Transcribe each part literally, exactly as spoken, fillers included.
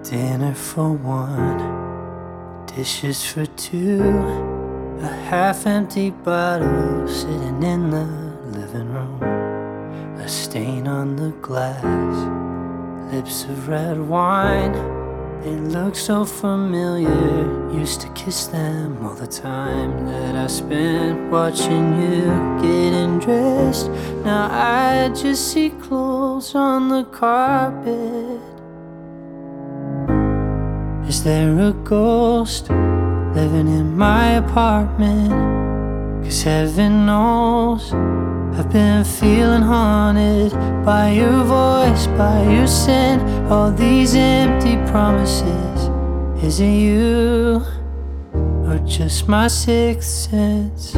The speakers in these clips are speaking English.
Dinner for one, dishes for two, a half-empty bottle sitting in the living room, a stain on the glass, lips of red wine. They look so familiar, used to kiss them all the time that I spent watching you getting dressed. Now I just see clothes on the carpet. Is there a ghost living in my apartment? 'Cause heaven knows I've been feeling haunted by your voice, by your scent, all these empty promises. Is it you or just my sixth sense?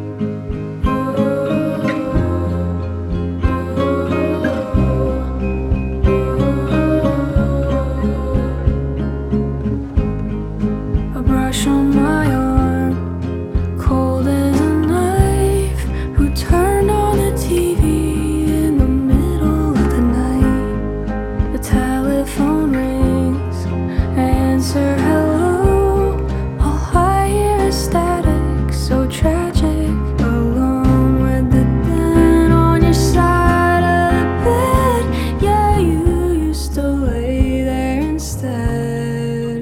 A brush on my arm, cold as a knife. Who turned on the T V in the middle of the night? The telephone rings, answer hello. All I hear is static, so tragic. Alone with the pen on your side of the bed. Yeah, you used to lay there instead.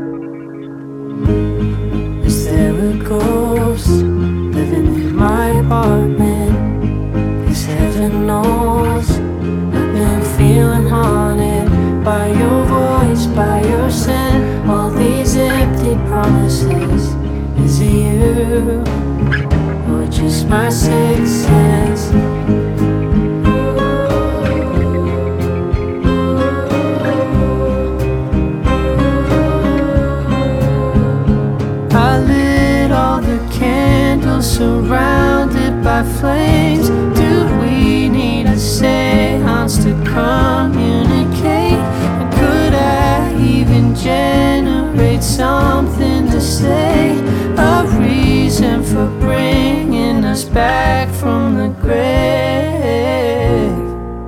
Is there a ghost living in my apartment? 'Cause heaven knows I've been feeling haunted by your voice, by your scent, all these empty promises. Is it you or just my sixth sense? I lit all the candles surrounded by flames. Do we need a seance to communicate? And could I even generate something to say? A reason for bringing us back from the grave.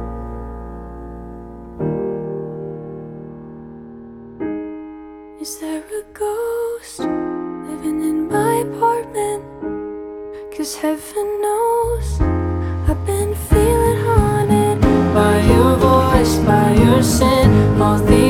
Is there a ghost living in my apartment? 'Cause heaven knows I've been feeling haunted By your voice, by your scent, all the